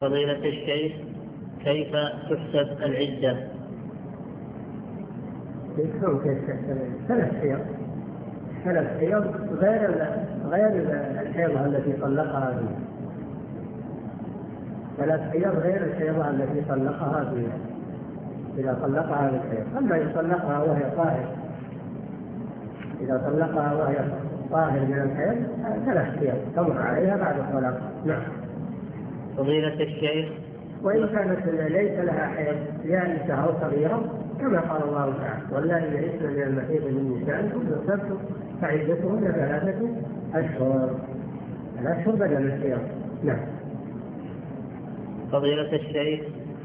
فضيلة الشيخ، كيف تحسب العدة؟ ثلاث حيض غير الحيضة التي طلقها فيها. ثلاث حيض غير الحيضة التي طلقها فيها إذا طلقها بالحيض. أما إذا طلقها وهي طاهر، إذا طلقها وهي طاهر من الحيض ثلاث حيض تمر عليها بعد الطلاق. نعم. فضيلة الشيخ، وإن كانت ليس لها حيض يائسة أو صغيرة كما قال الله تعالى: واللائي يئسن من المحيض من نسائكم إن ارتبتم فعدتهن 3 أشهر. الأشهر بدل الحيض. نعم. فضيلة الشيخ،